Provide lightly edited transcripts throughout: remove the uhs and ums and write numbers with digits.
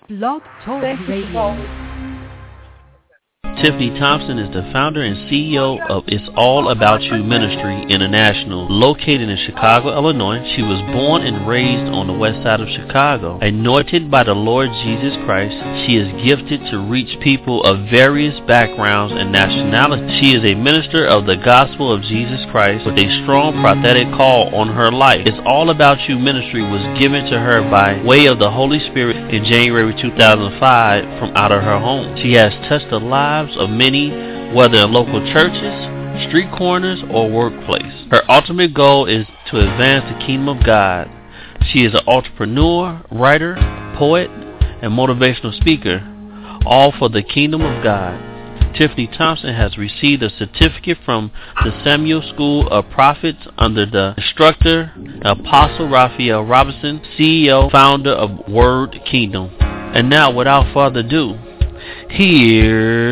Blog Talk Radio. Tiffany Thompson is the founder and CEO of It's All About You Ministry International, located in Chicago, Illinois. She was born and raised on the west side of Chicago. Anointed by the Lord Jesus Christ, she is gifted to reach people of various backgrounds and nationalities. She is a minister of the gospel of Jesus Christ with a strong prophetic call on her life. It's All About You Ministry was given to her by way of the Holy Spirit in January 2005 from out of her home. She has touched the lives of many, whether in local churches, street corners, or workplace. Her ultimate goal is to advance the kingdom of God. She is an entrepreneur, writer, poet, and motivational speaker, all for the kingdom of God. Tiffany Thompson has received a certificate from the Samuel School of Prophets under the instructor, Apostle Raphael Robinson, CEO, founder of Word Kingdom. And now, without further ado, here's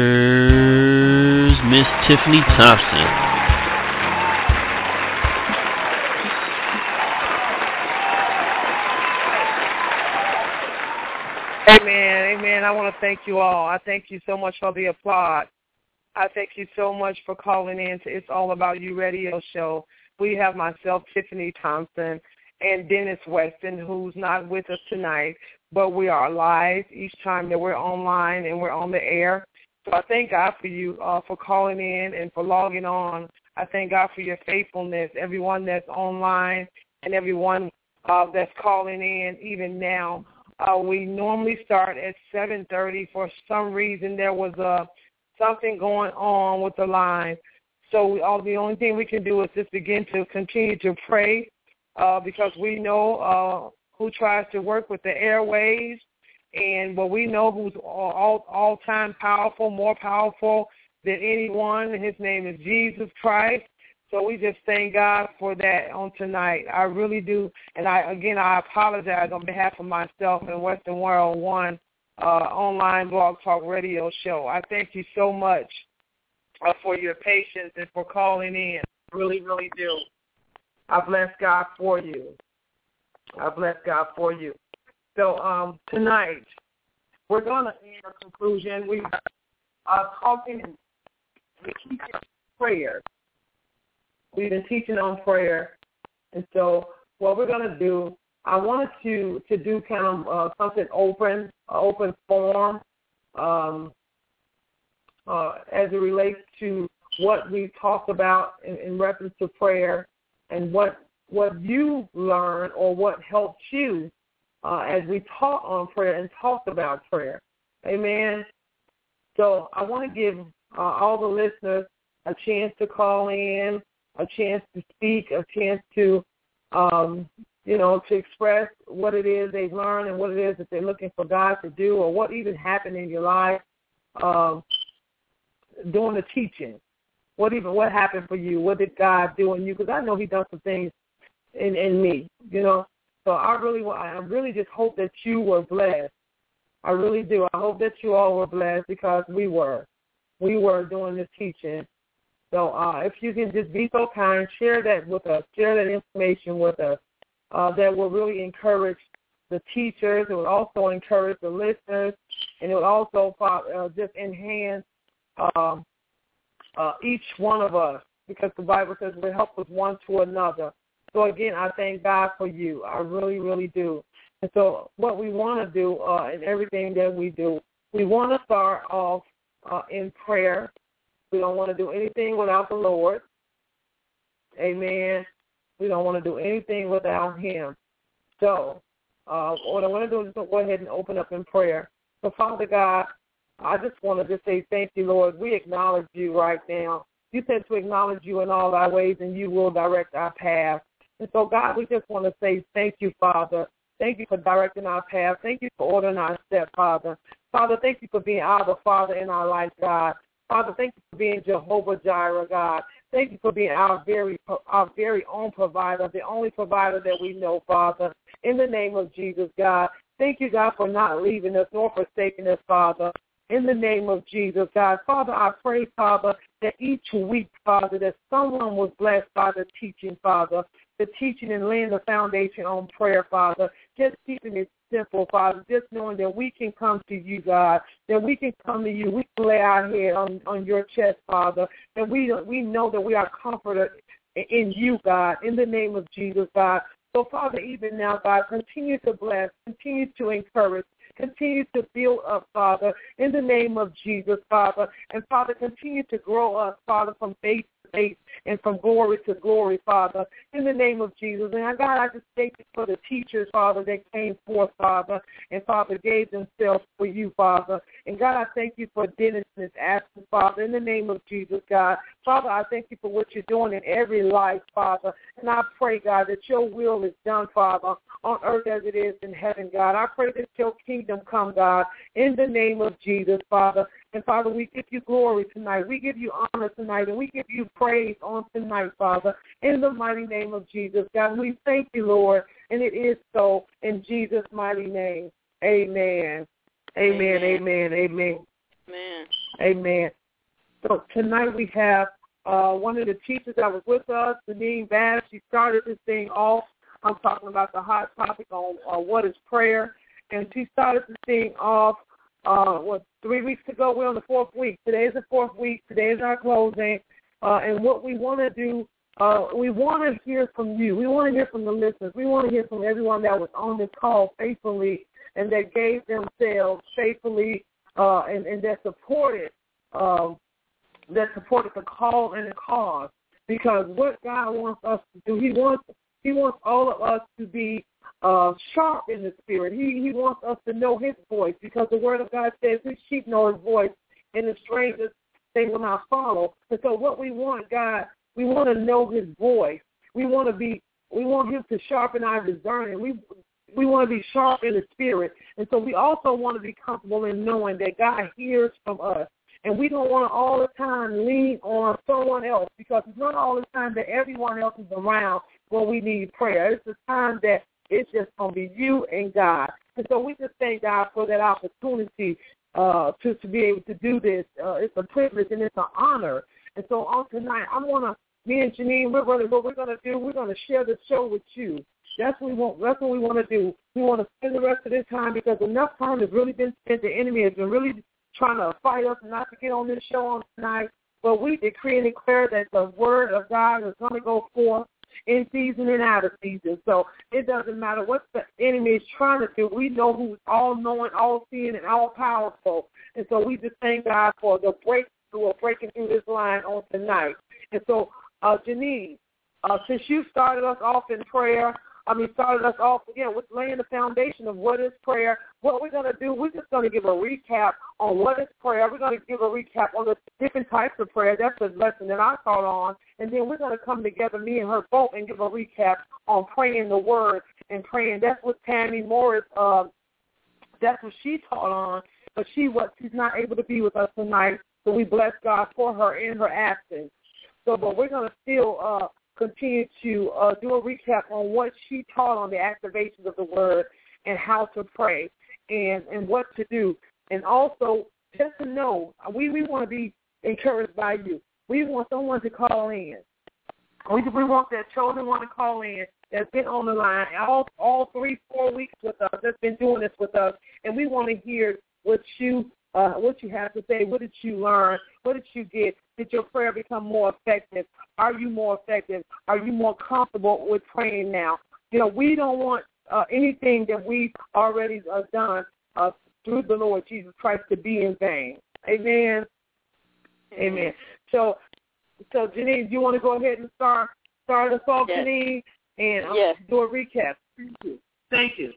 Miss Tiffany Thompson. Amen, amen. I want to thank you all. I thank you so much for the applaud. I thank you so much for calling in to It's All About You radio show. We have myself, Tiffany Thompson, and Dennis Weston, who's not with us tonight, but we are live each time that we're online and we're on the air. So I thank God for you for calling in and for logging on. I thank God for your faithfulness, everyone that's online and everyone that's calling in even now. We normally start at 7:30. For some reason, there was something going on with the line. So the only thing we can do is just begin to continue to pray because we know who tries to work with the airwaves, but we know who's all-time powerful, more powerful than anyone. His name is Jesus Christ. So we just thank God for that on tonight. I really do. And I apologize on behalf of myself and Western World One online blog talk radio show. I thank you so much for your patience and for calling in. I really, really do. I bless God for you. I bless God for you. So tonight, we're going to end a conclusion. We are talking and teaching prayer. We've been teaching on prayer. And so what we're going to do, I wanted to do kind of something open forum as it relates to what we talked about in reference to prayer and what you learned or what helped you as we taught on prayer and talked about prayer. Amen. So I want to give all the listeners a chance to call in, a chance to speak, a chance to, to express what it is they've learned and what it is that they're looking for God to do or what even happened in your life during the teaching. What happened for you? What did God do in you? Because I know He done some things in me, So I really just hope that you were blessed. I really do. I hope that you all were blessed because we were doing this teaching. So if you can just be so kind, share that with us, share that information with us. That will really encourage the teachers. It will also encourage the listeners, and it will also just enhance each one of us because the Bible says we help us one to another. So, again, I thank God for you. I really, really do. And so what we want to do in everything that we do, we want to start off in prayer. We don't want to do anything without the Lord. Amen. We don't want to do anything without Him. So what I want to do is just go ahead and open up in prayer. So, Father God, I just want to just say thank you, Lord. We acknowledge you right now. You said to acknowledge you in all our ways, and you will direct our path. And so, God, we just want to say thank you, Father. Thank you for directing our path. Thank you for ordering our step, Father. Father, thank you for being our Father in our life, God. Father, thank you for being Jehovah Jireh, God. Thank you for being our very own provider, the only provider that we know, Father. In the name of Jesus, God. Thank you, God, for not leaving us nor forsaking us, Father. In the name of Jesus, God. Father, I pray, Father, that each week, Father, that someone was blessed by the teaching, Father, the teaching and laying the foundation on prayer, Father, just keeping it simple, Father, just knowing that we can come to you, God, that we can come to you. We can lay our head on your chest, Father, and we know that we are comforted in you, God, in the name of Jesus, God. So, Father, even now, God, continue to bless, continue to encourage, continue to build up, Father, in the name of Jesus, Father. And, Father, continue to grow us, Father, from faith to faith and from glory to glory, Father, in the name of Jesus. And, God, I just thank you for the teachers, Father, that came forth, Father, and, Father, gave themselves for you, Father. And, God, I thank you for Dennis and his absence, Father, in the name of Jesus, God. Father, I thank you for what you're doing in every life, Father. And I pray, God, that your will is done, Father, on earth as it is in heaven, God. I pray that your kingdom come, God, in the name of Jesus, Father. And, Father, we give you glory tonight. We give you honor tonight, and we give you praise on tonight, Father, in the mighty name of Jesus, God. And we thank you, Lord, and it is so in Jesus' mighty name. Amen. Amen, amen, amen. Amen. Amen. So tonight we have one of the teachers that was with us, Janine Bass. She started this thing off. I'm talking about the hot topic on what is prayer. And she started this thing off, 3 weeks ago? We're on the fourth week. Today is the fourth week. Today is our closing. And what we want to do, we want to hear from you. We want to hear from the listeners. We want to hear from everyone that was on this call faithfully and that gave themselves faithfully and that supported the call and the cause. Because what God wants us to do, He wants all of us to be sharp in the spirit. He wants us to know His voice, because the Word of God says His sheep know His voice, and the strangers they will not follow. And so, what we want, God, we want to know His voice. We want Him to sharpen our discerning. We want to be sharp in the spirit, and so we also want to be comfortable in knowing that God hears from us. And we don't want to all the time lean on someone else, because it's not all the time that everyone else is around when we need prayer. It's the time that it's just going to be you and God. And so we just thank God for that opportunity to be able to do this. It's a privilege and it's an honor. And so on tonight, me and Janine, what we're going to do, we're going to share the show with you. That's what we want. That's what we want to do. We want to spend the rest of this time, because enough time has really been spent. The enemy has been really trying to fight us not to get on this show on tonight. But we decree and declare that the word of God is going to go forth in season and out of season. So it doesn't matter what the enemy is trying to do. We know who's all-knowing, all-seeing, and all-powerful. And so we just thank God for the breakthrough of breaking through this line on tonight. And so, Janine, since you started us off in prayer, started us off again with laying the foundation of what is prayer. What we're going to do, we're just going to give a recap on what is prayer. We're going to give a recap on the different types of prayer. That's the lesson that I taught on. And then we're going to come together, me and her both, and give a recap on praying the word and praying. That's what Tammy Morris, that's what she taught on. But she's not able to be with us tonight. So we bless God for her in her absence. So, but we're going to still continue to do a recap on what she taught on the activations of the word and how to pray and what to do. And also, just to know, we want to be encouraged by you. We want someone to call in. We want that chosen one to call in that's been on the line all 3-4 weeks with us, that's been doing this with us. And we want to hear what you have to say. What did you learn? What did you get? Did your prayer become more effective? Are you more effective? Are you more comfortable with praying now? We don't want anything that we've already done through the Lord Jesus Christ to be in vain. Amen. Amen. So Janine, do you want to go ahead and start us off, yes. Janine, and yes. Do a recap? Thank you.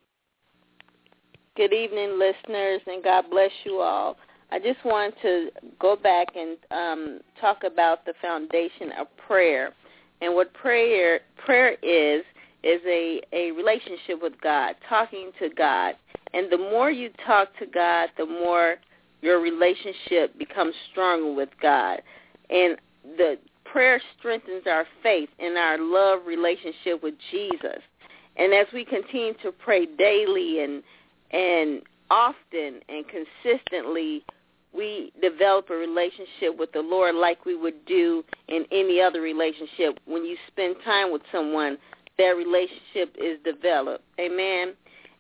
Good evening, listeners, and God bless you all. I just want to go back and talk about the foundation of prayer. And what prayer is a relationship with God, talking to God. And the more you talk to God, the more your relationship becomes stronger with God. And the prayer strengthens our faith and our love relationship with Jesus. And as we continue to pray daily and often and consistently, we develop a relationship with the Lord like we would do in any other relationship. When you spend time with someone, that relationship is developed. Amen.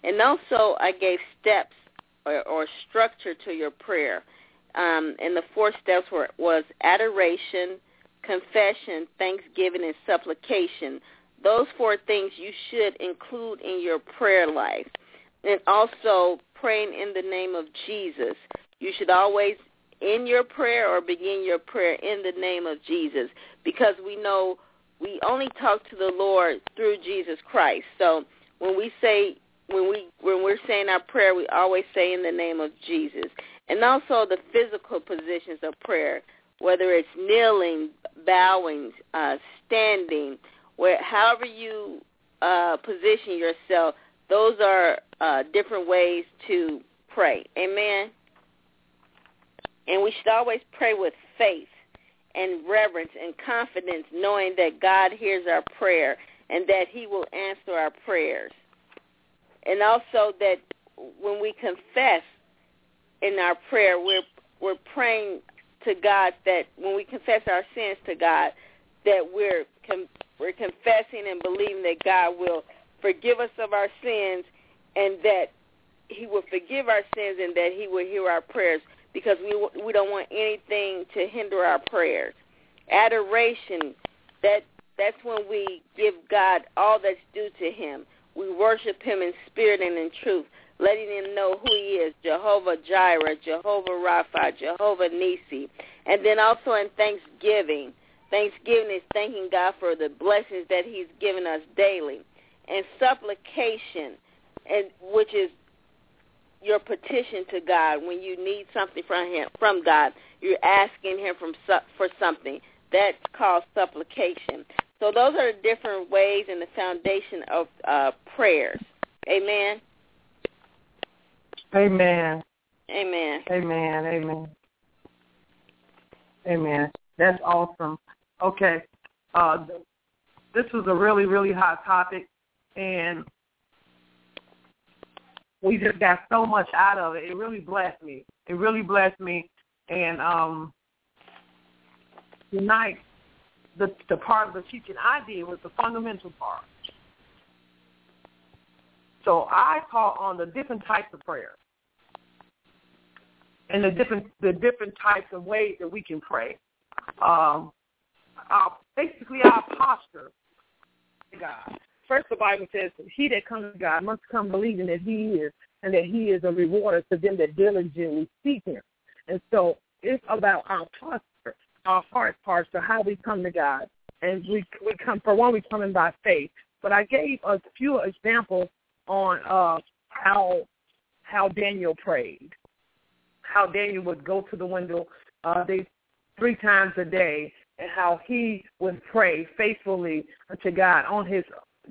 And also I gave steps or structure to your prayer. And the 4 steps was adoration, confession, thanksgiving, and supplication. Those 4 things you should include in your prayer life. And also praying in the name of Jesus. You should always, in your prayer or begin your prayer in the name of Jesus, because we know we only talk to the Lord through Jesus Christ. So when we're saying our prayer, we always say in the name of Jesus. And also the physical positions of prayer, whether it's kneeling, bowing, standing, however you position yourself, those are different ways to pray. Amen? And we should always pray with faith and reverence and confidence, knowing that God hears our prayer and that he will answer our prayers. And also that when we confess in our prayer, we're praying to God that when we confess our sins to God, that we're confessing and believing that God will forgive us of our sins and that he will forgive our sins and that he will hear our prayers, because we don't want anything to hinder our prayers. Adoration, that's when we give God all that's due to him. We worship him in spirit and in truth, letting him know who he is, Jehovah Jireh, Jehovah Rapha, Jehovah Nisi. And then also in thanksgiving. Thanksgiving is thanking God for the blessings that he's given us daily. And supplication, which is your petition to God. When you need something from God, you're asking him for something. That's called supplication. So those are the different ways in the foundation of prayers. Amen? Amen. Amen. Amen. Amen. Amen. That's awesome. Okay. This was a really, really hot topic, and we just got so much out of it. It really blessed me. It really blessed me. And tonight, the part of the teaching I did was the fundamental part. So I taught on the different types of prayer and the different types of ways that we can pray. Basically, our posture to God. First, the Bible says, he that comes to God must come believing that he is, and that he is a rewarder to them that diligently seek him. And so it's about our posture, our heart posture, how we come to God. And we come, for one, we come in by faith. But I gave a few examples on how Daniel prayed, how Daniel would go to the window 3 times a day, and how he would pray faithfully to God on his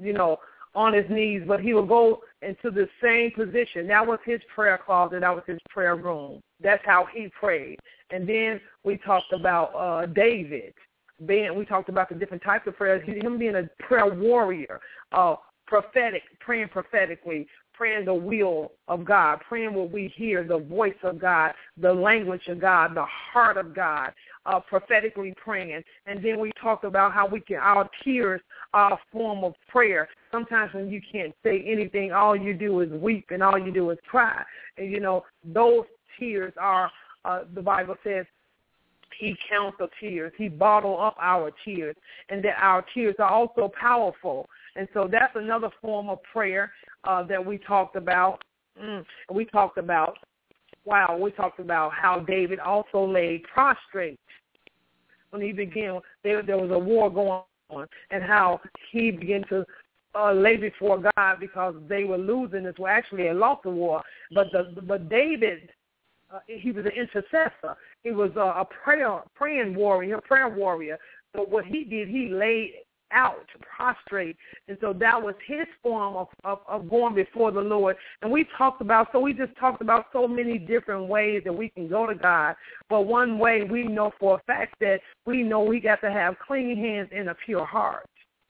knees, but he would go into the same position. That was his prayer closet. That was his prayer room. That's how he prayed. And then we talked about David. We talked about the different types of prayers. Him being a prayer warrior, praying prophetically, praying the will of God, praying what we hear, the voice of God, the language of God, the heart of God, prophetically praying. And then we talked about how our tears are a form of prayer. Sometimes when you can't say anything, all you do is weep and all you do is cry. And, those tears are, the Bible says, he counts the tears. He bottled up our tears, and that our tears are also powerful. And so that's another form of prayer that we talked about. We talked about how David also lay prostrate when he began. There was a war going on, and how he began to lay before God because they were losing this war. Actually, they lost the war, but David, he was an intercessor. He was a prayer warrior. So what he did, he laid out prostrate, and so that was his form of going before the Lord. And we just talked about so many different ways that we can go to God. But one way we know for a fact that we got to have clean hands and a pure heart.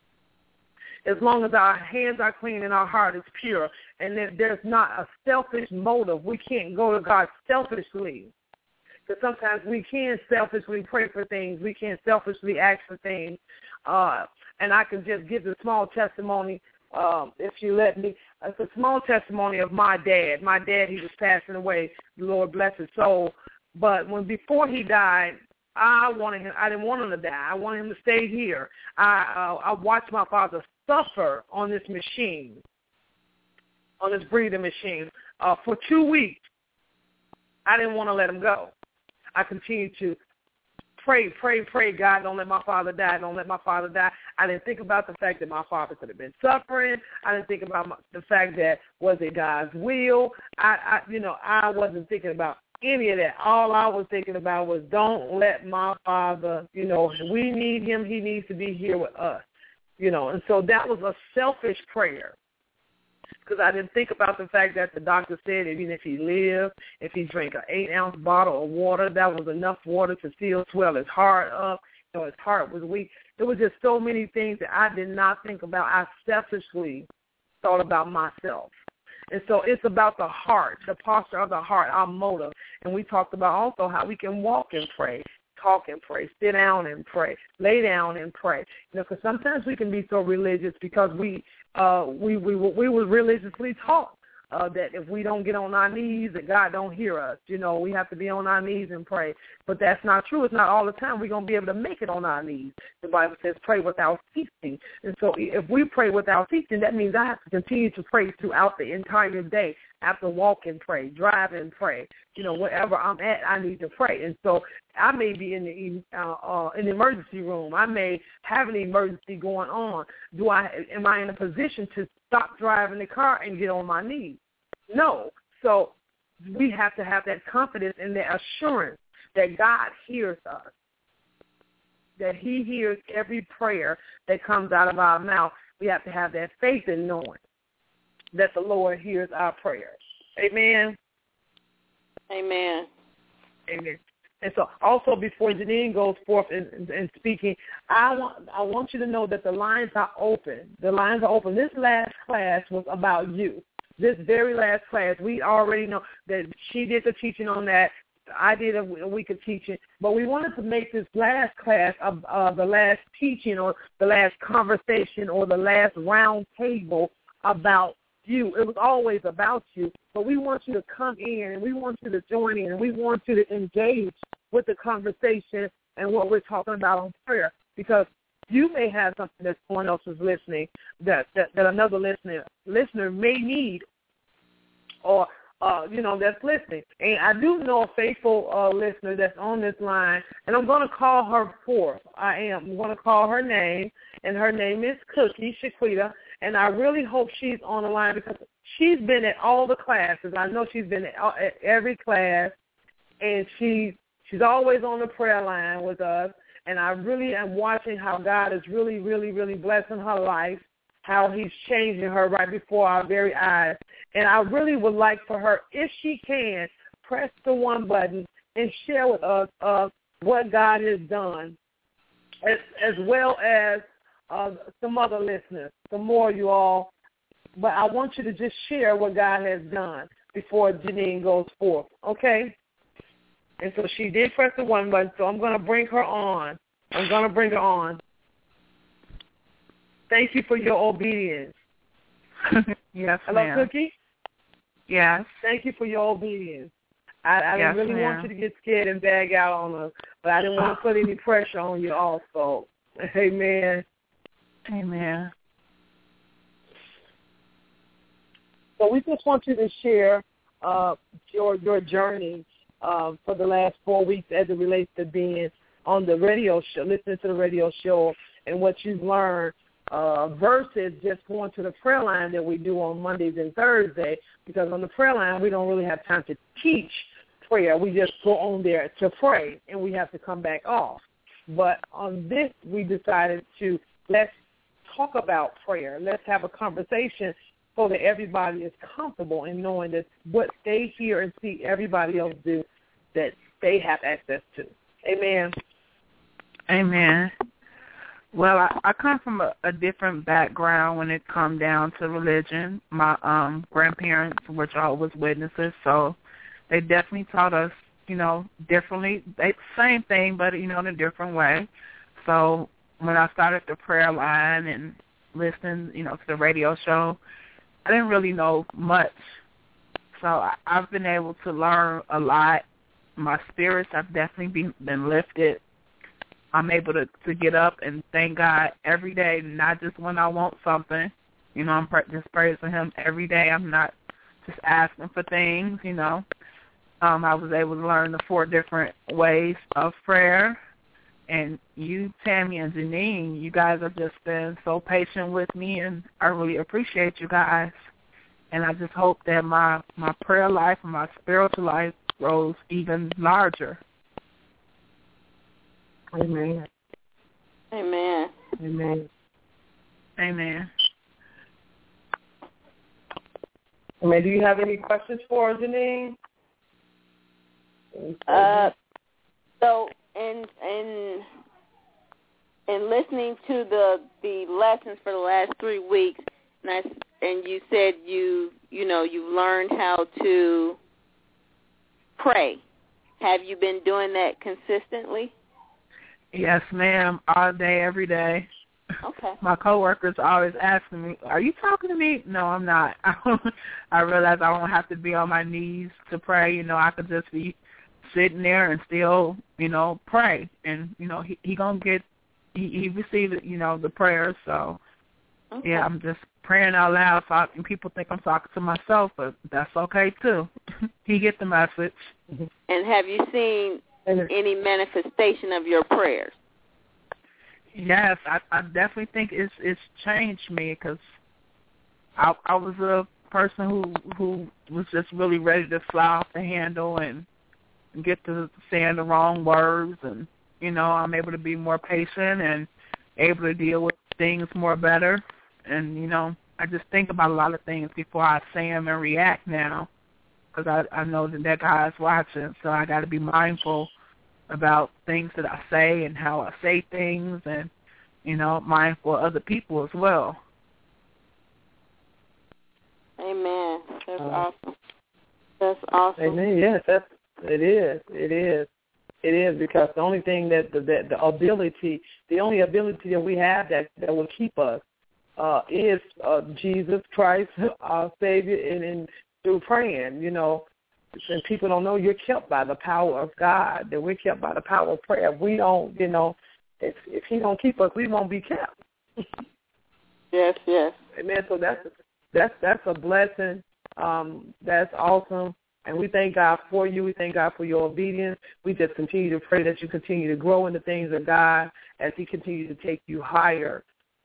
As long as our hands are clean and our heart is pure, and that there's not a selfish motive, we can't go to God selfishly. Because sometimes we can selfishly pray for things. We can selfishly ask for things. And I can just give a small testimony, if you let me. it's a small testimony of my dad. My dad, he was passing away. The Lord bless his soul. But before he died, I didn't want him to die. I wanted him to stay here. I watched my father suffer on this machine, on this breathing machine, for 2 weeks. I didn't want to let him go. I continued to pray. God, don't let my father die. Don't let my father die. I didn't think about the fact that my father could have been suffering. I didn't think about the fact that was it God's will. I wasn't thinking about any of that. All I was thinking about was don't let my father, we need him. He needs to be here with us, And so that was a selfish prayer because I didn't think about the fact that the doctor said even if he lived, if he drank an 8-ounce bottle of water, that was enough water to still swell his heart up. His heart was weak. There was just so many things that I did not think about. I selfishly thought about myself. And so it's about the heart, the posture of the heart, our motive. And we talked about also how we can walk and pray, talk and pray, sit down and pray, lay down and pray. Because sometimes we can be so religious because we were religiously taught that if we don't get on our knees, that God don't hear us. We have to be on our knees and pray. But that's not true. It's not all the time we're going to be able to make it on our knees. The Bible says pray without ceasing. And so if we pray without ceasing, that means I have to continue to pray throughout the entire day. I have to walk and pray, drive and pray. Wherever I'm at, I need to pray. And so I may be in the emergency room. I may have an emergency going on. Am I in a position to stop driving the car and get on my knees? No. So we have to have that confidence and that assurance that God hears us, that he hears every prayer that comes out of our mouth. We have to have that faith in knowing that the Lord hears our prayers. Amen. Amen. Amen. And so also before Janine goes forth in speaking, I want you to know that the lines are open. The lines are open. This last class was about you. This very last class, we already know that she did the teaching on that. I did a week of teaching. But we wanted to make this last class of the last teaching or the last conversation or the last round table about you. It was always about you, but we want you to come in and we want you to join in and we want you to engage with the conversation and what we're talking about on prayer, because you may have something that someone else is listening that another listener may need or that's listening. And I do know a faithful listener that's on this line, and I'm going to call her forth. I'm going to call her name, and her name is Cookie Shaquita. And I really hope she's on the line because she's been at all the classes. I know she's been at every class, and she's always on the prayer line with us. And I really am watching how God is really, really, really blessing her life, how he's changing her right before our very eyes. And I really would like for her, if she can, press the one button and share with us what God has done, as well as some other listeners, some more you all. But I want you to just share what God has done before Janine goes forth, okay? And so she did press the one button, so I'm going to bring her on. Thank you for your obedience. Yes, Hello, ma'am. Cookie? Yes. Thank you for your obedience. I yes, didn't really ma'am. want you to get scared and bag out on us, but I didn't want to put any pressure on you also. Amen. Amen. So we just want you to share your journey for the last 4 weeks as it relates to being on the radio show, listening to the radio show, and what you've learned versus just going to the prayer line that we do on Mondays and Thursdays, because on the prayer line we don't really have time to teach prayer. We just go on there to pray, and we have to come back off. But on this, we decided to let's talk about prayer. Let's have a conversation so that everybody is comfortable in knowing that what they hear and see everybody else do, that they have access to. Amen. Amen. Well, I come from a different background when it comes down to religion. My grandparents were Jehovah's Witnesses, so they definitely taught us, differently. Same thing, but, in a different way. So when I started the prayer line and listening, to the radio show, I didn't really know much. So I've been able to learn a lot. My spirits have definitely been lifted. I'm able to get up and thank God every day, not just when I want something. You know, I'm just praising Him every day. I'm not just asking for things, you know. I was able to learn the 4 different ways of prayer. And you, Tammy and Janine, you guys have just been so patient with me, and I really appreciate you guys. And I just hope that my prayer life and my spiritual life grows even larger. Amen. Amen. Amen. Amen. Amen. Do you have any questions for Janine? So in listening to the lessons for the last 3 weeks, and you said you've learned how to pray. Have you been doing that consistently? Yes, ma'am. All day, every day. Okay. My coworkers are always asking me, "Are you talking to me?" No, I'm not. I realize I don't have to be on my knees to pray. You know, I could just be sitting there and still, you know, pray. And, you know, he gonna get, he received, you know, the prayers. So, okay. Yeah, I'm just praying out loud. And people think I'm talking to myself, but that's okay, too. He get the message. And have you seen any manifestation of your prayers? Yes, I definitely think it's changed me, because I was a person who was just really ready to fly off the handle and get to saying the wrong words, and, you know, I'm able to be more patient and able to deal with things more better. And, you know, I just think about a lot of things before I say them and react now, because I know that God's watching, so I got to be mindful about things that I say and how I say things, and, you know, mindful of other people as well. Amen. That's awesome. That's awesome. Amen. Yes, it is, because the only thing the only ability that we have that will keep us is Jesus Christ, our Savior, and through praying, you know. And people don't know you're kept by the power of God, that we're kept by the power of prayer. If we don't, you know, if He don't keep us, we won't be kept. Yes. Amen. So that's a blessing. That's awesome. And we thank God for you. We thank God for your obedience. We just continue to pray that you continue to grow in the things of God as He continues to take you higher.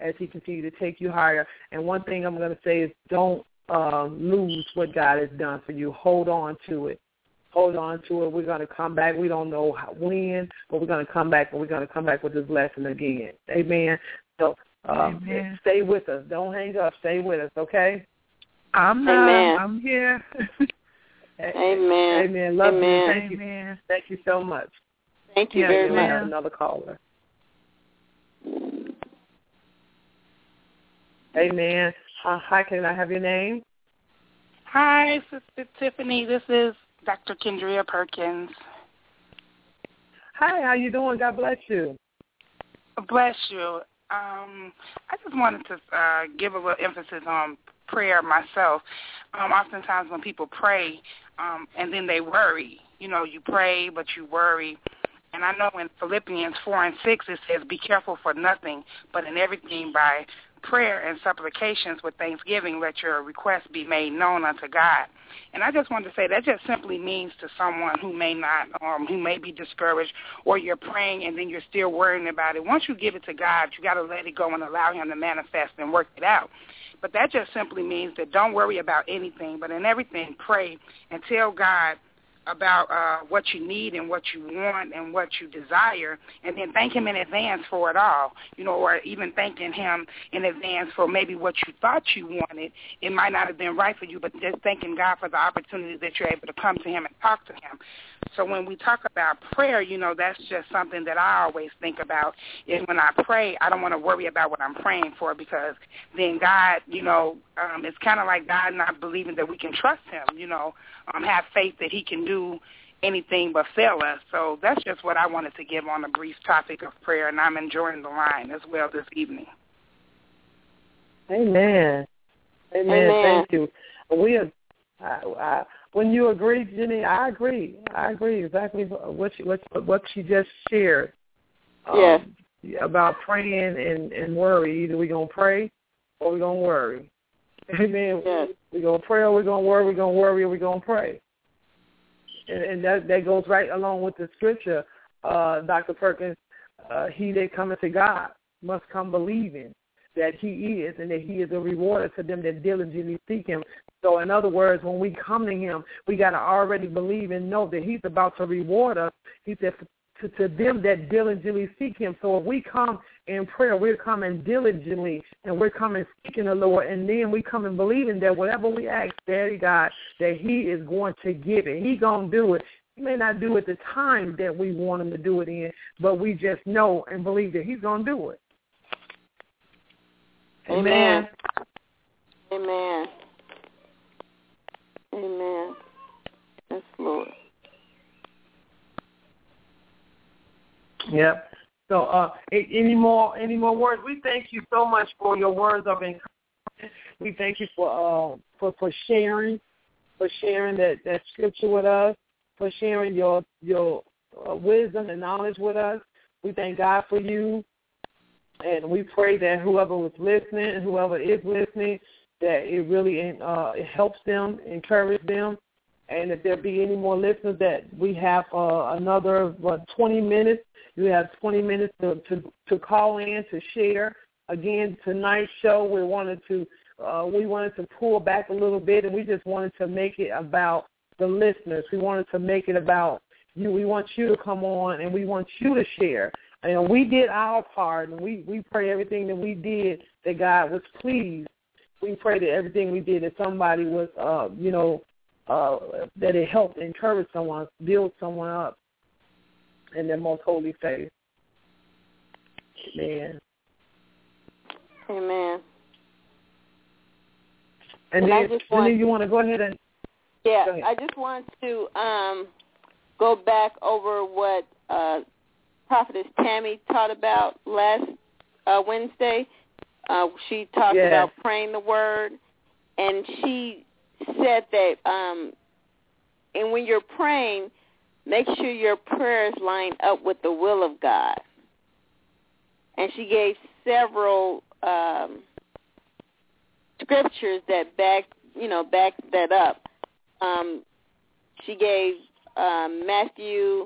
And one thing I'm going to say is, don't lose what God has done for you. Hold on to it. We're going to come back. We don't know when, but we're going to come back, and we're going to come back with this lesson again. Amen. So Amen. Stay with us. Don't hang up. Stay with us, okay? I'm here. Amen. Amen. Love you. Thank you. Amen. Thank you so much. Thank you very much. Another caller. Amen. Hi, can I have your name? Hi, Sister Tiffany. This is Dr. Kendria Perkins. Hi, how you doing? God bless you. Bless you. I just wanted to give a little emphasis on prayer myself. Oftentimes when people pray and then they worry, you know, you pray but you worry. And I know in Philippians 4:6 it says, "Be careful for nothing, but in everything by prayer and supplications with thanksgiving, let your requests be made known unto God." And I just wanted to say that just simply means to someone who may not, who may be discouraged, or you're praying and then you're still worrying about it. Once you give it to God, you got to let it go and allow Him to manifest and work it out. But that just simply means that don't worry about anything, but in everything pray and tell God about what you need and what you want and what you desire, and then thank Him in advance for it all, you know, or even thanking Him in advance for maybe what you thought you wanted. It might not have been right for you, but just thanking God for the opportunity that you're able to come to Him and talk to Him. So when we talk about prayer, you know, that's just something that I always think about is when I pray, I don't want to worry about what I'm praying for, because then God, you know, it's kind of like God not believing that we can trust Him, you know, have faith that He can do anything but fail us. So that's just what I wanted to give on a brief topic of prayer, and I'm enjoying the line as well this evening. Amen. Amen. Thank you. When you agree, Jenny, I agree. I agree exactly what she just shared. Yes. About praying and worry. Either we're going to pray or we're going to worry. Amen. Yes. We're going to pray or we're going to worry. We're going to worry or we're going to pray. And that goes right along with the scripture, Dr. Perkins. He that cometh to God must come believing that he is, and that he is a rewarder to them that diligently seek him. So in other words, when we come to him, we got to already believe and know that he's about to reward us. He said, to them that diligently seek him. So if we come in prayer, we're coming diligently, and we're coming seeking the Lord, and then we come and believing that whatever we ask, Daddy God, that he is going to give it. He's going to do it. He may not do it the time that we want him to do it in, but we just know and believe that he's going to do it. Amen. Amen. Amen. Yes, Lord. Yep. So, any more words? We thank you so much for your words of encouragement. We thank you for sharing that scripture with us, for sharing your wisdom and knowledge with us. We thank God for you, and we pray that whoever was listening and whoever is listening, that it really it helps them, encourage them. And if there be any more listeners, that we have another 20 minutes. You have 20 minutes to call in, to share. Again, tonight's show, we wanted to pull back a little bit, and we just wanted to make it about the listeners. We wanted to make it about you. We want you to come on, and we want you to share. And we did our part, and we pray everything that we did, that God was pleased. We pray that everything we did, that somebody was, that it helped encourage someone, build someone up in their most holy faith. Amen. Amen. And then you want to go ahead and... Yeah, go ahead. I just want to go back over what Prophetess Tammy taught about last Wednesday. She talked about praying the word, and she said that and when you're praying, make sure your prayers line up with the will of God. And she gave several scriptures that back that up. She gave Matthew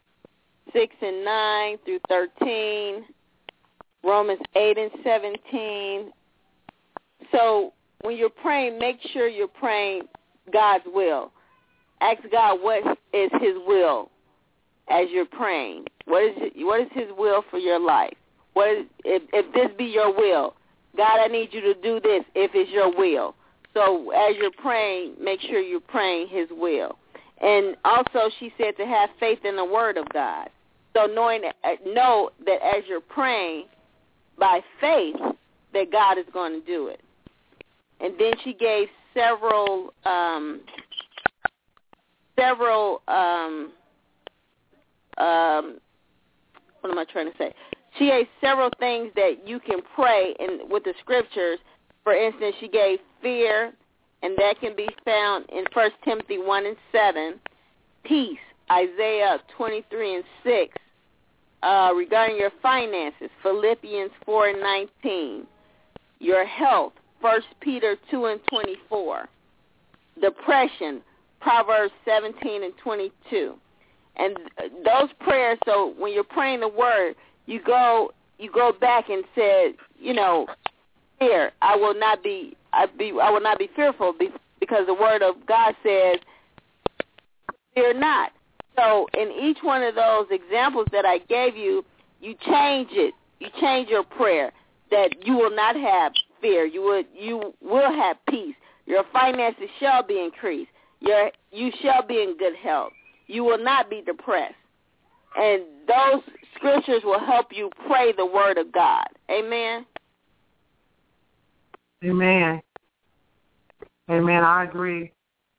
6:9 through 13, Romans 8:17. So when you're praying, make sure you're praying God's will. Ask God what is his will as you're praying. What is his will for your life? If this be your will, God, I need you to do this if it's your will. So as you're praying, make sure you're praying his will. And also she said to have faith in the word of God. So know that as you're praying by faith, that God is going to do it. And then she gave several what am I trying to say? She gave several things that you can pray with the scriptures. For instance, she gave fear, and that can be found in 1 Timothy 1:7. Peace, Isaiah 23:6. Regarding your finances, Philippians 4:19. Your health, 1 Peter 2:24. Depression, Proverbs 17:22. And those prayers, so when you're praying the word, you go back and say, fear, I will not be fearful, because the word of God says, fear not. So in each one of those examples that I gave you, you change it. You change your prayer that you will not have fear. You will have peace. Your finances shall be increased. You shall be in good health. You will not be depressed. And those scriptures will help you pray the word of God. Amen? Amen. Amen. I agree.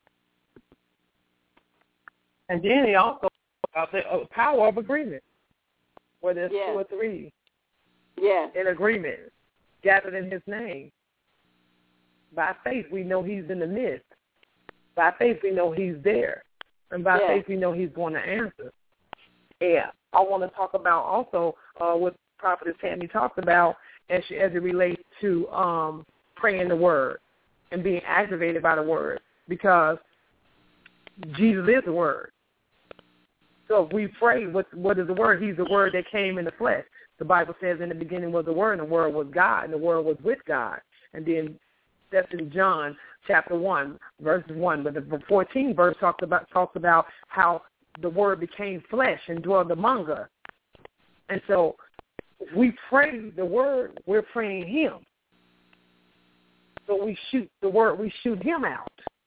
And then he also talks about the power of agreement, where there's 2 or 3 in agreement, gathered in his name. By faith, we know he's in the midst. By faith, we know he's there. And by faith, we know he's going to answer. Yeah. I want to talk about also what Prophetess Tammy talked about as it relates to praying the word and being activated by the word, because Jesus is the word. So if we pray, what is the word? He's the word that came in the flesh. The Bible says in the beginning was the word, and the word was God, and the word was with God. And then that's in John chapter 1, verse 1. But the 14th verse talks about how the word became flesh and dwelled among us. And so if we pray the word, we're praying him. So we shoot the word, we shoot him out.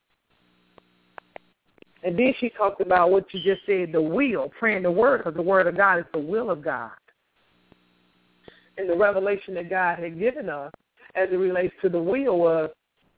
And then she talked about what you just said, the will, praying the word, because the word of God is the will of God. And the revelation that God had given us as it relates to the will was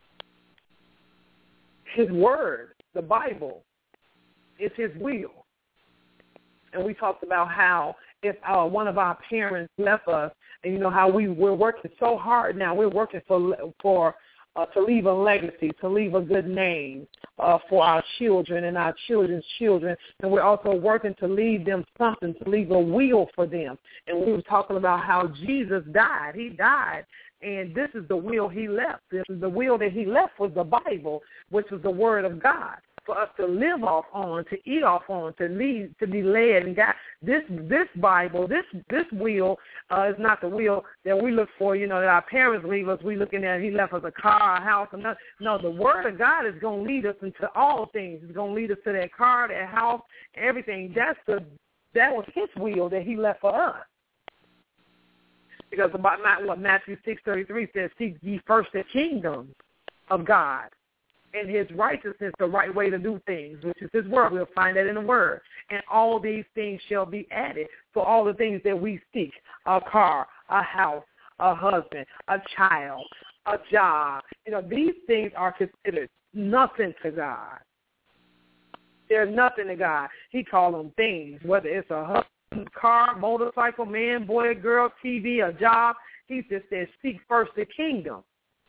his word, the Bible, is his will. And we talked about how if one of our parents left us, and you know how we're working so hard now, we're working for to leave a legacy, to leave a good name for our children and our children's children. And we're also working to leave them something, to leave a will for them. And we were talking about how Jesus died. He died. And this is the will he left. This is the will that he left was the Bible, which was the word of God, for us to live off on, to eat off on, to lead, to be led and guided. This Bible, this will is not the will that we look for, that our parents leave us. We looking at, he left us a car, a house, and nothing. No, the word of God is going to lead us into all things. It's going to lead us to that car, that house, everything. That was his will that he left for us. Because about what Matthew 6:33 says, seek ye first the kingdom of God and his righteousness, the right way to do things, which is his word. We'll find that in the word. And all these things shall be added. So all the things that we seek, a car, a house, a husband, a child, a job, these things are considered nothing to God. They're nothing to God. He called them things, whether it's a husband, car, motorcycle, man, boy, girl, TV, a job. He just says, seek first the kingdom.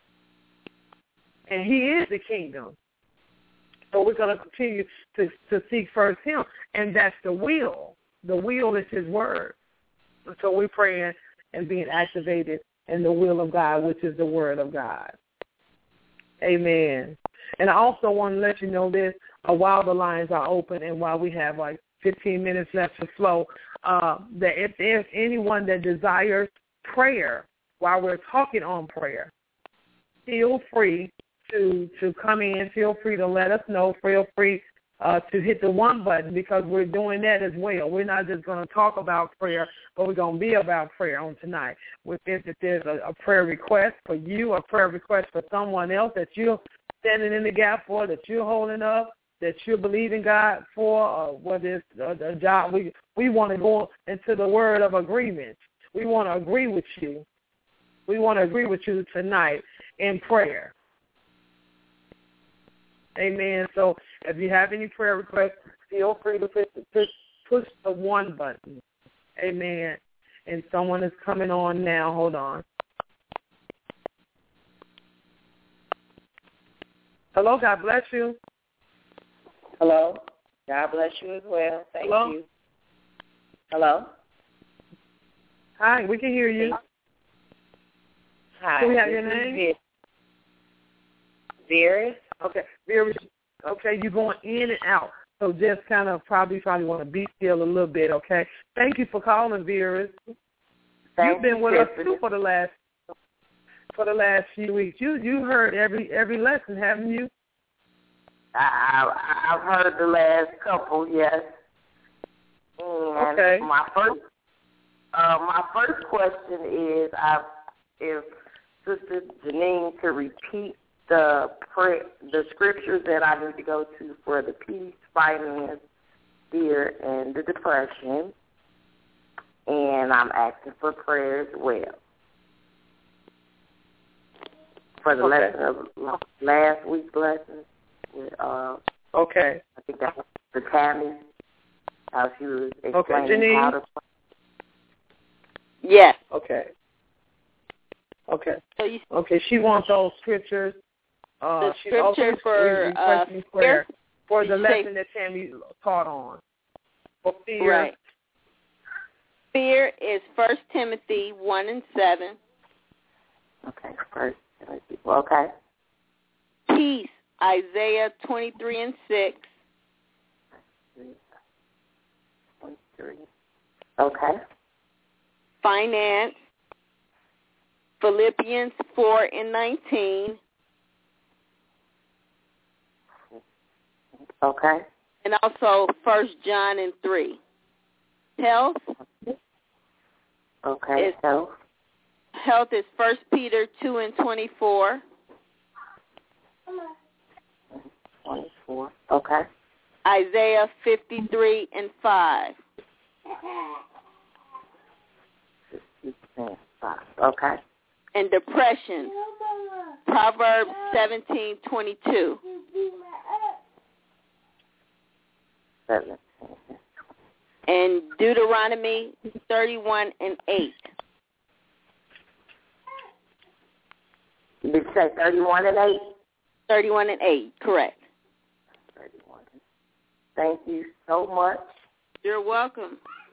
And he is the kingdom. So we're going to continue to seek first him. And that's the will. The will is his word. And so we're praying and being activated in the will of God, which is the word of God. Amen. And I also want to let you know this, while the lines are open and while we have 15 minutes left to flow, that if there's anyone that desires prayer while we're talking on prayer, feel free to come in. Feel free to let us know. Feel free to hit the one button, because we're doing that as well. We're not just going to talk about prayer, but we're going to be about prayer on tonight. If there's a prayer request for you, a prayer request for someone else that you're standing in the gap for, that you're holding up, that you're believing God for, whether it's a job, we want to go into the word of agreement. We want to agree with you. We want to agree with you tonight in prayer. Amen. So if you have any prayer requests, feel free to push the one button. Amen. And someone is coming on now. Hold on. Hello, God bless you. Hello. God bless you as well. Thank you. Hello. Hi, we can hear you. Hi. Do we have your name? Veris. Okay, Veris. Okay, you're going in and out. So just kind of probably want to be still a little bit, okay? Thank you for calling, Veris. You've been with us too for the last few weeks. You heard every lesson, haven't you? I've heard the last couple, yes. And okay. My first question is, if Sister Janine could repeat the scriptures that I need to go to for the peace, finance, fear, and the depression, and I'm asking for prayer as well. For the lesson of last week's lesson. Okay. I think that was the Tammy, how she was explaining how to pray. Yes. Okay. Okay. So okay, she wants those scriptures The scripture for prayer for the lesson that Tammy taught on. For fear. Right. Fear is 1 Timothy 1:7. Okay, 1 Timothy. Okay. Peace, Isaiah 23:6. 23. Okay. Finance, Philippians 4:19. Okay. And also 1 John 3. Health. Okay. So. Health is 1 Peter 2:24. 24. Okay. Isaiah 53:5. 55. Okay. And depression, Proverbs 17:22. 17. And Deuteronomy 31:8. Did you say 31:8? 31:8, correct. 31. Thank you so much. You're welcome.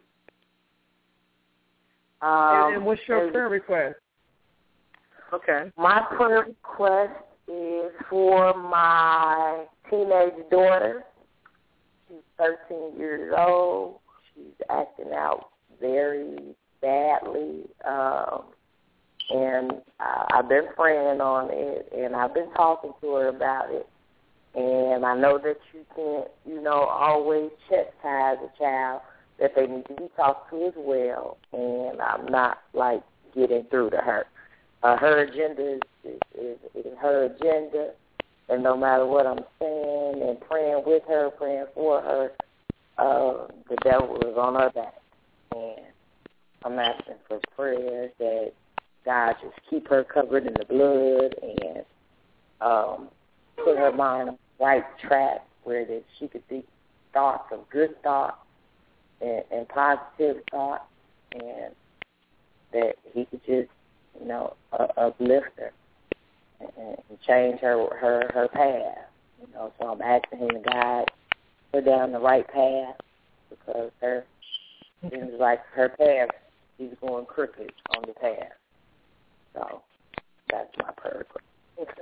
And what's your prayer request? Okay. My prayer request is for my teenage daughter. She's 13 years old. She's acting out very badly. And I've been praying on it, and I've been talking to her about it. And I know that you can't, always chastise a child, that they need to be talked to as well. And I'm not, getting through to her. Her agenda is her agenda, and no matter what I'm saying and praying with her, praying for her, the devil is on her back. And I'm asking for prayers that God just keep her covered in the blood and put her mind on the right track where that she could think thoughts of good thoughts and positive thoughts, and that he could just, uplift her and change her path. So I'm asking him to guide her down the right path, because it seems like her path, she's going crooked on the path. So that's my prayer request.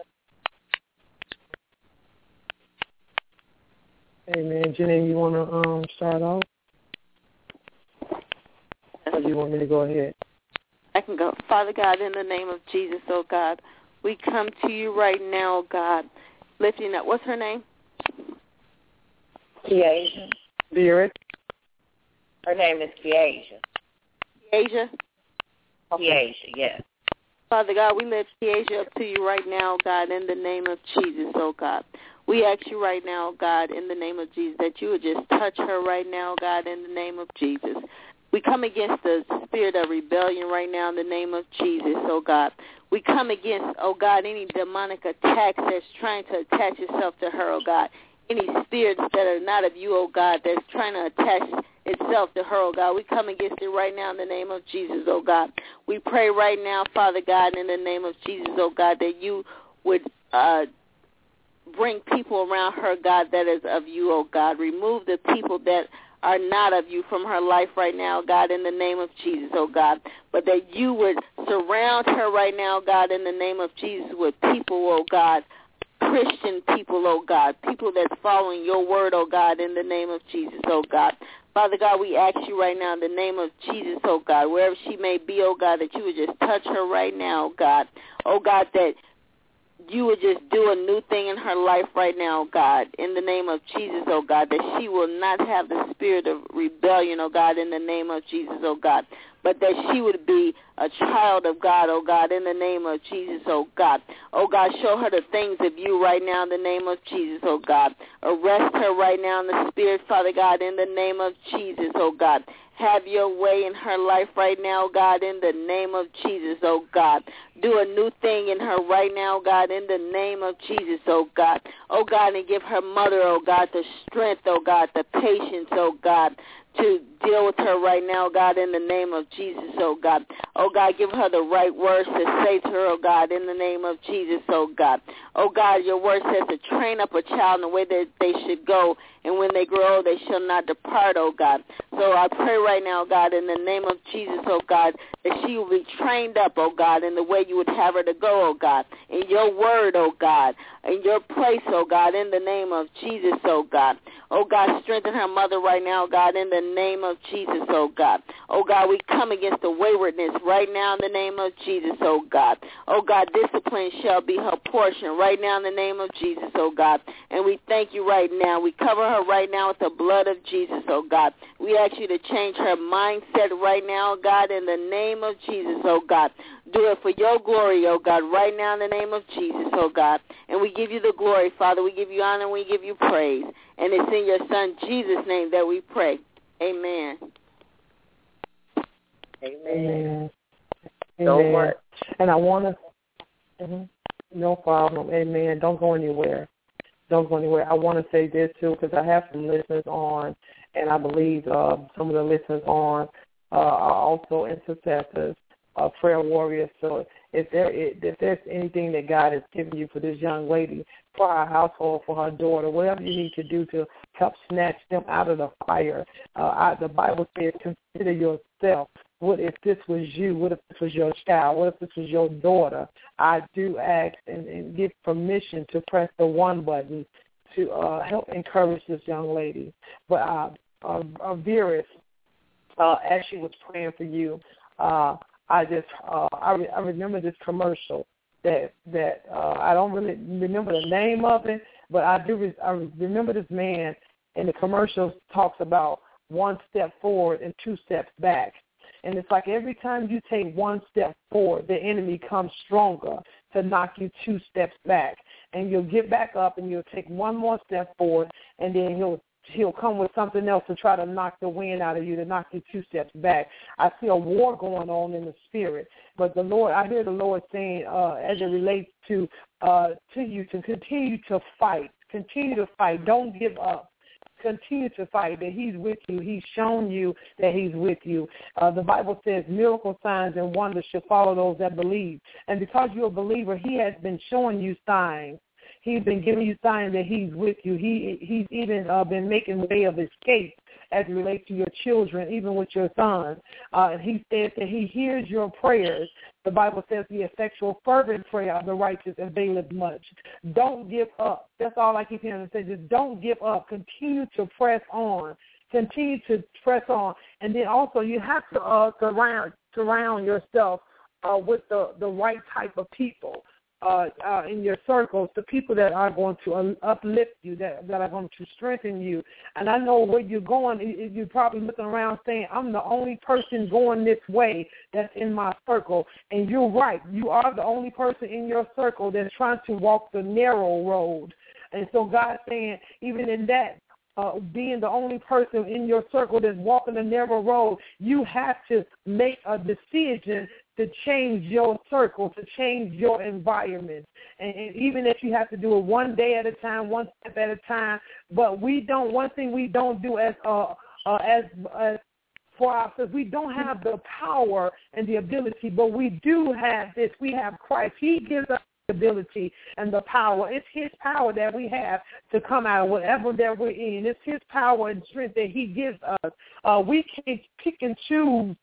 Amen. Jenny, you want to start off? Or do you want me to go ahead? I can go. Father God, in the name of Jesus, oh God, we come to you right now, oh God, lifting up. What's her name? Kiasia. Spirit. Her name is Kiasia. Kiasia? Kiasia, yes. Father God, we lift Kiasia up to you right now, God, in the name of Jesus, oh God. We ask you right now, God, in the name of Jesus, that you would just touch her right now, God, in the name of Jesus. We come against the spirit of rebellion right now in the name of Jesus, oh God. We come against, oh God, any demonic attacks that's trying to attach itself to her, oh God. Any spirits that are not of you, oh God, that's trying to attach itself to her, oh God. We come against it right now in the name of Jesus, oh God. We pray right now, Father God, in the name of Jesus, oh God, that you would bring people around her, God, that is of you, oh God. Remove the people that are not of you from her life right now, God, in the name of Jesus, oh God. But that you would surround her right now, God, in the name of Jesus, with people, oh God, Christian people, oh God, people that's following your word, oh God, in the name of Jesus, oh God. Father God, we ask you right now in the name of Jesus, oh God, wherever she may be, oh God, that you would just touch her right now, oh God. Oh God, that you would just do a new thing in her life right now, God, in the name of Jesus, oh God, that she will not have the spirit of rebellion, oh God, in the name of Jesus, oh God, but that she would be a child of God, oh God, in the name of Jesus, oh God. Oh God, show her the things of you right now in the name of Jesus, oh God. Arrest her right now in the spirit, Father God, in the name of Jesus, oh God. Have your way in her life right now, God, in the name of Jesus, oh God. Do a new thing in her right now, God, in the name of Jesus, oh God. Oh God, and give her mother, oh God, the strength, oh God, the patience, oh God, to deal with her right now, God, in the name of Jesus, oh God. Oh God, give her the right words to say to her, oh God, in the name of Jesus, oh God. Oh God, your word says to train up a child in the way that they should go, and when they grow old, they shall not depart, oh God. So I pray right now, God, in the name of Jesus, oh God, that she will be trained up, oh God, in the way you would have her to go, oh God, in your word, oh God, in your place, oh God, in the name of Jesus, oh God. Oh God, strengthen her mother right now, God, in the name of Jesus, oh God. Oh God, we come against the waywardness right now in the name of Jesus, oh God. Oh God, discipline shall be her portion right now in the name of Jesus, oh God. And we thank you right now. We cover her right now with the blood of Jesus, oh God. We ask you to change her mindset right now, God, in the name of Jesus, oh God. Do it for your glory, oh God, right now in the name of Jesus, oh God. And we give you the glory, Father. We give you honor and we give you praise. And it's in your Son, Jesus' name, that we pray. Amen. Amen. So much. And I want to, no problem. Amen. Don't go anywhere. Don't go anywhere. I want to say this, too, because I have some listeners on, and I believe some of the listeners on are also intercessors, prayer warriors. So if there's anything that God has given you for this young lady, for her household, for her daughter, whatever you need to do to help snatch them out of the fire, the Bible says, consider yourself. What if this was you? What if this was your child? What if this was your daughter? I do ask and give permission to press the one button to help encourage this young lady. But Veris, as she was praying for you, I remember this commercial that I don't really remember the name of it, but I remember this man, and the commercial talks about one step forward and two steps back. And it's like every time you take one step forward, the enemy comes stronger to knock you two steps back. And you'll get back up and you'll take one more step forward, and then he'll come with something else to try to knock the wind out of you, to knock you two steps back. I see a war going on in the spirit. But I hear the Lord saying, as it relates to you, to continue to fight. Continue to fight. Don't give up. Continue to fight, that he's with you. He's shown you that he's with you. The Bible says miracle signs and wonders shall follow those that believe. And because you're a believer, he has been showing you signs. He's been giving you signs that he's with you. He's even been making way of escape as it relates to your children, even with your sons. He says that he hears your prayers. The Bible says the effectual fervent prayer of the righteous availeth much. Don't give up. That's all I keep hearing him say. Just don't give up. Continue to press on. Continue to press on. And then also you have to surround yourself with the right type of people. In your circles, the people that are going to uplift you, that are going to strengthen you. And I know where you're going, you're probably looking around saying, I'm the only person going this way that's in my circle. And you're right. You are the only person in your circle that's trying to walk the narrow road. And so God's saying, even in that, being the only person in your circle that's walking the narrow road, you have to make a decision to change your circle, to change your environment. And even if you have to do it one day at a time, one step at a time. But one thing we don't do as for ourselves, we don't have the power and the ability, but we do have this. We have Christ. He gives us the ability and the power. It's his power that we have to come out of whatever that we're in. It's his power and strength that he gives us. We can't pick and choose.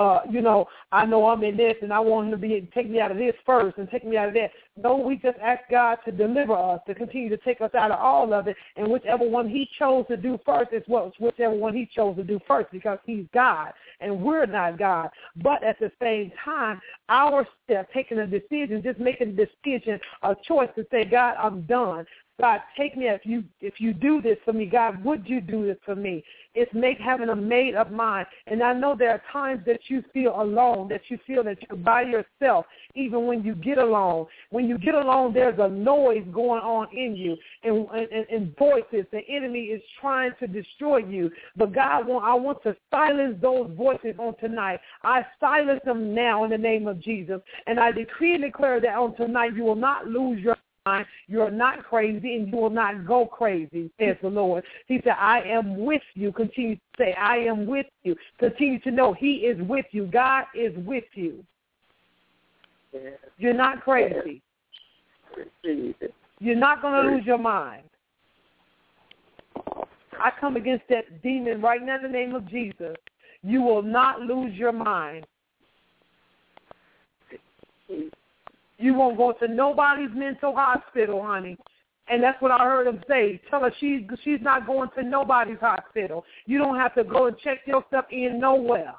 I know I'm in this and I want him to take me out of this first and take me out of that. No, we just ask God to deliver us, to continue to take us out of all of it. And whichever one he chose to do first is whichever one he chose to do first, because he's God and we're not God. But at the same time, our step, taking a decision, just making a decision, a choice to say, God, I'm done. God, take me. If you do this for me, God, would you do this for me? It's having a made up mind. And I know there are times that you feel alone, that you feel that you're by yourself, even when you get alone. When you get alone, there's a noise going on in you and voices. The enemy is trying to destroy you. But God, I want to silence those voices on tonight. I silence them now in the name of Jesus. And I decree and declare that on tonight you will not lose your mind. You're not crazy, and you will not go crazy, says the Lord. He said, I am with you. Continue to say, I am with you. Continue to know He is with you. God is with you. Yes. You're not crazy. Yes. You're not going to lose your mind. I come against that demon right now in the name of Jesus. You will not lose your mind. You won't go to nobody's mental hospital, honey. And that's what I heard him say. Tell her she's not going to nobody's hospital. You don't have to go and check yourself in nowhere.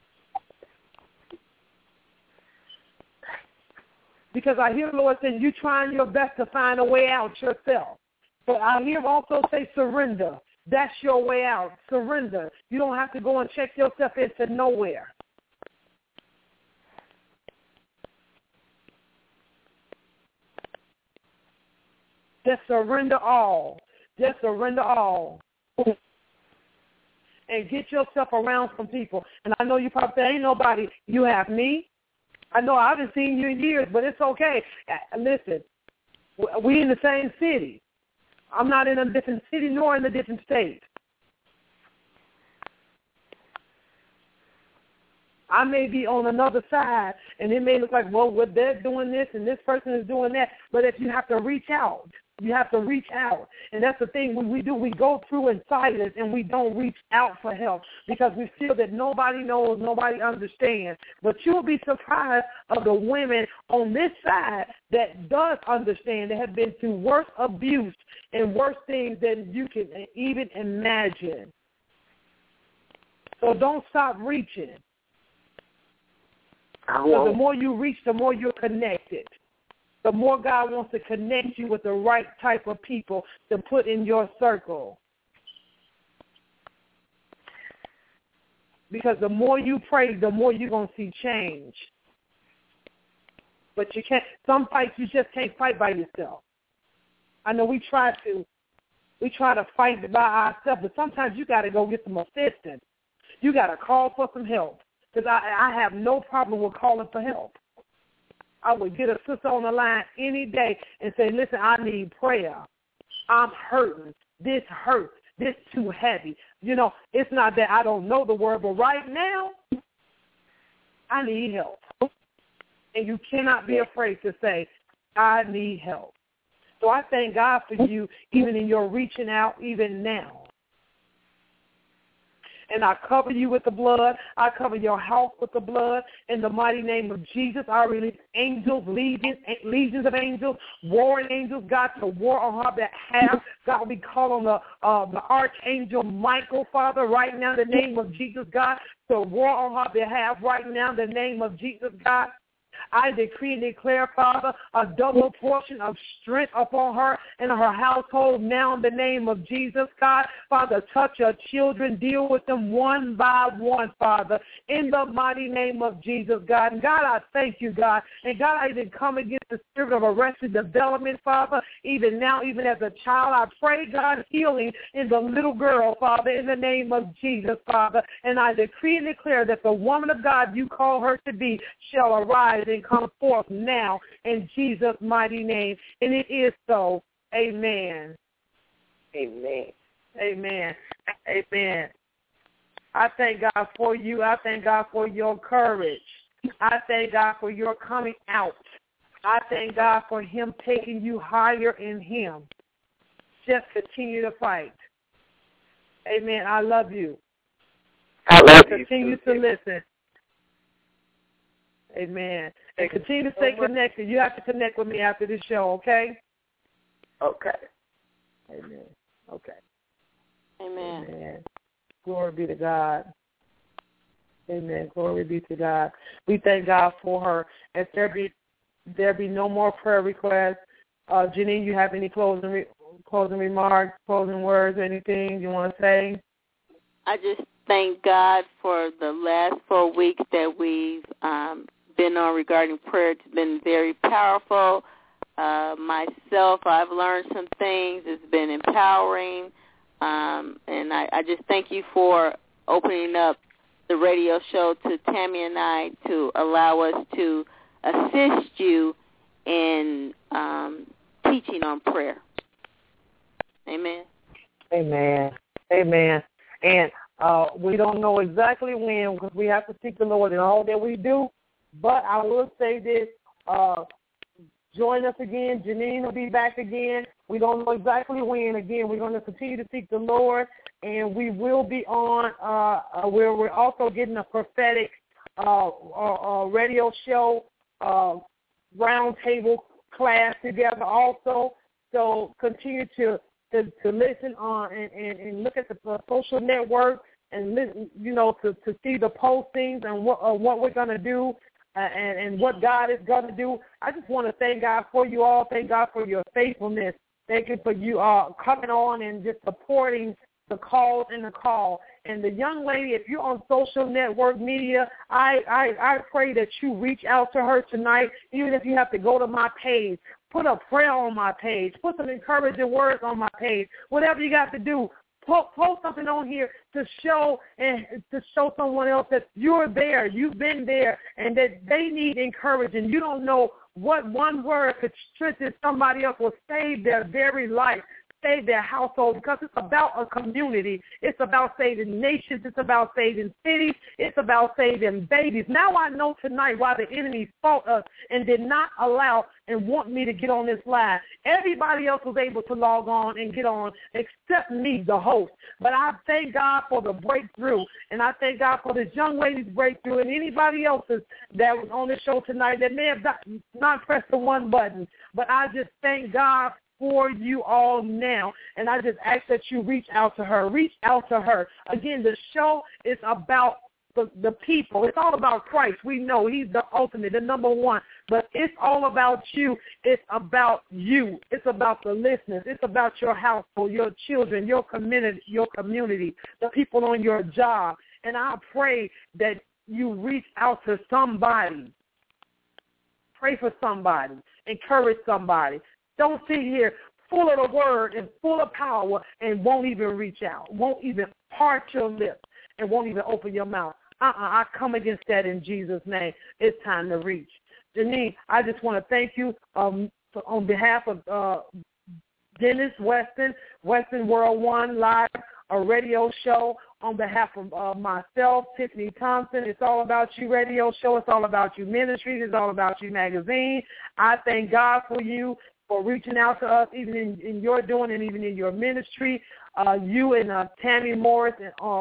Because I hear the Lord saying you're trying your best to find a way out yourself. But I hear him also say surrender. That's your way out. Surrender. You don't have to go and check yourself into nowhere. Just surrender all. Just surrender all. And get yourself around some people. And I know you probably say, ain't nobody. You have me. I know I haven't seen you in years, but it's okay. Listen, we in the same city. I'm not in a different city nor in a different state. I may be on another side, and it may look like, well, they're doing this and this person is doing that. But if you have to reach out, you have to reach out. And that's the thing we do. We go through in silence, and we don't reach out for help because we feel that nobody knows, nobody understands. But you'll be surprised of the women on this side that does understand, that have been through worse abuse and worse things than you can even imagine. So don't stop reaching. So the more you reach, the more you're connected. The more God wants to connect you with the right type of people to put in your circle. Because the more you pray, the more you're going to see change. But you can't, some fights you just can't fight by yourself. I know we try to fight by ourselves, but sometimes you got to go get some assistance. You got to call for some help. Because I have no problem with calling for help. I would get a sister on the line any day and say, listen, I need prayer. I'm hurting. This hurts. This too heavy. You know, it's not that I don't know the word, but right now, I need help. And you cannot be afraid to say, I need help. So I thank God for you, even in your reaching out, even now. And I cover you with the blood. I cover your house with the blood. In the mighty name of Jesus, I release angels, legions of angels, warring angels, God, to war on her behalf. God, we call on the archangel Michael, Father, right now in the name of Jesus, God, to war on her behalf right now in the name of Jesus, God. I decree and declare, Father, a double portion of strength upon her and her household now in the name of Jesus, God. Father, touch your children. Deal with them one by one, Father, in the mighty name of Jesus, God. And God, I thank you, God. And God, I even come against the spirit of arrested development, Father, even now, even as a child. I pray, God, healing in the little girl, Father, in the name of Jesus, Father. And I decree and declare that the woman of God you call her to be shall arise and come forth now in Jesus' mighty name. And it is so. Amen. Amen. Amen. Amen. I thank God for you. I thank God for your courage. I thank God for your coming out. I thank God for him taking you higher in him. Just continue to fight. Amen. I love you. I love you. Continue to listen. Amen. And continue to stay connected. You have to connect with me after this show, okay? Okay. Amen. Okay. Amen. Amen. Glory be to God. Amen. Glory be to God. We thank God for her. If there be no more prayer requests, Janine, you have any closing remarks, closing words, anything you want to say? I just thank God for the last 4 weeks that we've been on regarding prayer. It's been very powerful. Myself, I've learned some things. It's been empowering. And I just thank you for opening up the radio show to Tammy and I to allow us to assist you in teaching on prayer. Amen. Amen. Amen. And we don't know exactly when, because we have to seek the Lord in all that we do. But I will say this, join us again. Janine will be back again. We don't know exactly when. Again, we're going to continue to seek the Lord, and we will be on where we're also getting a prophetic radio show, roundtable class together also. So continue to listen on and look at the social network and listen, to see the postings and what we're going to do and what God is going to do. I just want to thank God for you all. Thank God for your faithfulness. Thank you for you coming on and just supporting the calls and the call. And the young lady, if you're on social network media, I pray that you reach out to her tonight, even if you have to go to my page. Put a prayer on my page. Put some encouraging words on my page. Whatever you got to do, post something on here to show someone else that you're there, you've been there, and that they need encouraging. You don't know what one word could strengthen somebody else will save their very life, save their household, because it's about a community. It's about saving nations. It's about saving cities. It's about saving babies. Now I know tonight why the enemy fought us and did not allow and want me to get on this line. Everybody else was able to log on and get on except me, the host. But I thank God for the breakthrough, and I thank God for this young lady's breakthrough and anybody else's that was on the show tonight that may have not pressed the one button. But I just thank God for you all now, and I just ask that you reach out to her. Reach out to her. Again, the show is about the people. It's all about Christ. We know he's the ultimate, the number one, but it's all about you. It's about you. It's about the listeners. It's about your household, your children, your community, the people on your job. And I pray that you reach out to somebody. Pray for somebody. Encourage somebody. Don't sit here full of the word and full of power and won't even reach out, won't even part your lips, and won't even open your mouth. I come against that in Jesus' name. It's time to reach. Janine, I just want to thank you on behalf of Dennis Weston World One Live, a radio show, on behalf of myself, Tiffany Thompson. It's All About You radio show. It's All About You ministries. It's All About You magazine. I thank God for you, for reaching out to us, even in your doing and even in your ministry. You and Tammy Morris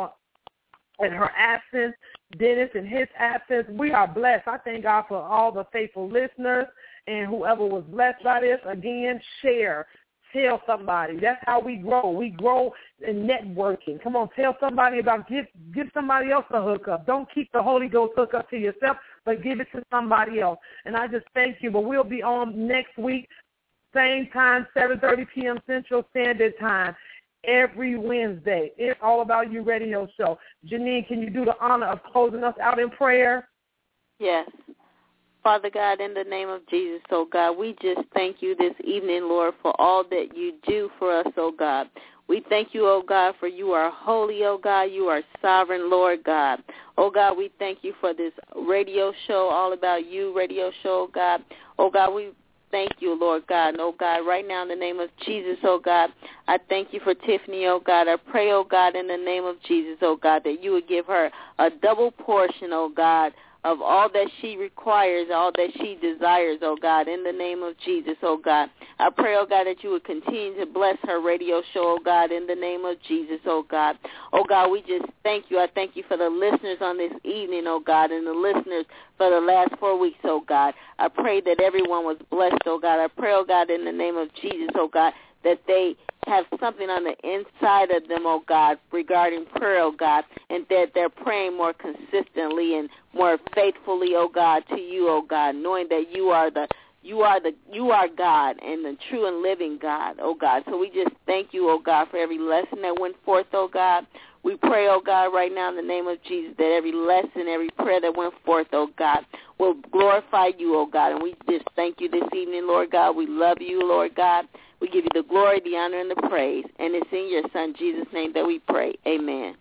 in her absence, Dennis in his absence. We are blessed. I thank God for all the faithful listeners and whoever was blessed by this. Again, share. Tell somebody. That's how we grow. We grow in networking. Come on, tell somebody about give somebody else a hookup. Don't keep the Holy Ghost hookup to yourself, but give it to somebody else. And I just thank you. But we'll be on next week, same time, 7:30 p.m. Central Standard Time, every Wednesday. It's All About You radio show. Janine, can you do the honor of closing us out in prayer? Yes. Father God, in the name of Jesus, oh God, we just thank you this evening, Lord, for all that you do for us, oh God. We thank you, oh God, for you are holy, oh God. You are sovereign, Lord God. Oh God, we thank you for this radio show, All About You radio show, oh God. Oh God, we thank you, Lord God. And, oh God, right now in the name of Jesus, oh God, I thank you for Tiffany, oh God. I pray, oh God, in the name of Jesus, oh God, that you would give her a double portion, oh God, of all that she requires, all that she desires, oh God, in the name of Jesus, oh God. I pray, oh God, that you would continue to bless her radio show, oh God, in the name of Jesus, oh God. Oh God, we just thank you. I thank you for the listeners on this evening, oh God, and the listeners for the last 4 weeks, oh God. I pray that everyone was blessed, oh God. I pray, oh God, in the name of Jesus, oh God, that they have something on the inside of them, oh God, regarding prayer, oh God, and that they're praying more consistently and more faithfully, oh God, to you, oh God, knowing that you are God and the true and living God, oh God. So we just thank you, oh God, for every lesson that went forth, oh God. We pray, oh God, right now in the name of Jesus, that every lesson, every prayer that went forth, oh God, will glorify you, oh God. And we just thank you this evening, Lord God. We love you, Lord God. We give you the glory, the honor, and the praise. And it's in your Son, Jesus' name, that we pray. Amen.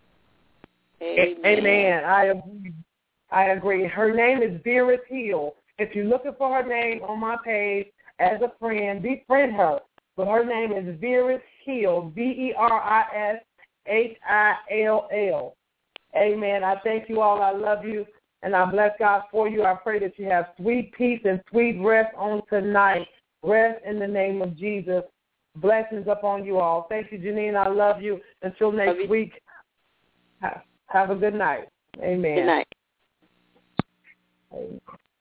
Amen. I agree. Her name is Vera Hill, If you're looking for her name on my page as a friend, befriend her. But her name is Veris Hill, VerisHill. Amen. I thank you all. I love you, and I bless God for you. I pray that you have sweet peace and sweet rest on tonight. Rest in the name of Jesus. Blessings upon you all. Thank you, Janine. I love you. Until next week, have a good night. Amen. Good night. Amen.